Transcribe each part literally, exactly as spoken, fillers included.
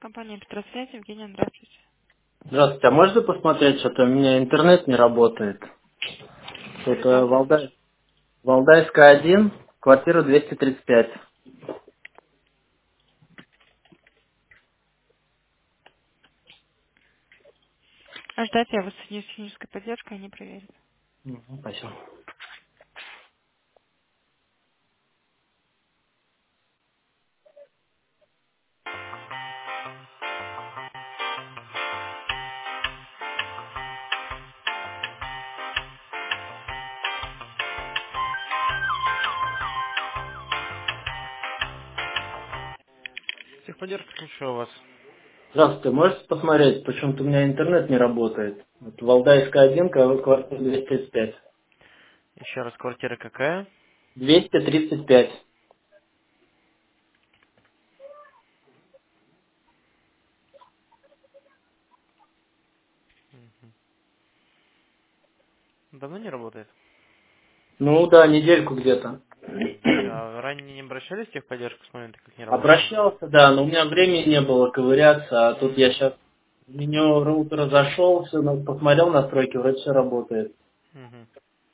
Компания Петросвязь, Евгения, здравствуйте. Здравствуйте, а можно посмотреть, что-то у меня интернет не работает? Тут Улица э, Валдайская. Валдай... Валдайская один, квартира двести тридцать пять. А ждать я вас соединю с технической поддержкой, они проверят. Мгм, спасибо. Техподдержка, слушаю вас. Здравствуйте, можете посмотреть, почему-то у меня интернет не работает? Вот Валдайская один, ква- квартира двести тридцать пять. Еще раз, квартира какая? двести тридцать пять. Давно не работает? Ну да, недельку где-то. А ранее не обращались в техподдержку с момента, как не работает? Обращался, да, но у меня времени не было ковыряться, а тут я М, сейчас в меню роутера зашел, все, посмотрел настройки, вроде все работает. мгм.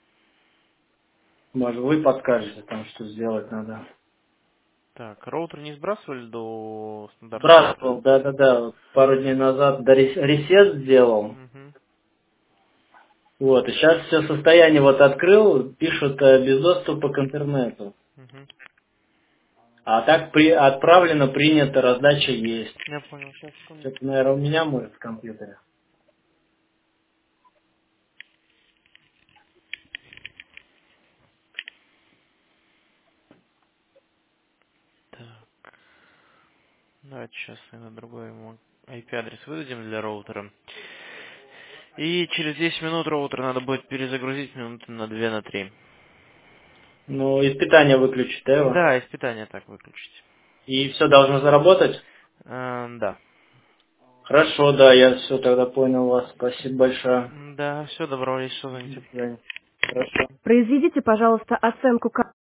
Может, вы подскажете, там, что сделать надо. Так, роутер не сбрасывали до стандартного роутера? Сбрасывал, да-да-да, вот пару дней назад до рес- ресет сделал. Угу, Вот, и сейчас все состояние вот открыл, пишут э, без доступа к интернету. угу. А так при, отправлено, принято, раздача есть. Я понял, сейчас, секунду. Что-то, наверное, у меня может в компьютере. Так, давайте сейчас на другой ему ай пи-адрес выдадим для роутера. И через десять минут роутер надо будет перезагрузить минуты на две на три. Ну, из питания выключить, да, его? Да, из питания так выключить. И все должно заработать? Э, да. Хорошо, да, я все тогда понял вас. Спасибо большое. Да, все, добро, если что, До звоните. свидания. Хорошо. Произведите, пожалуйста, оценку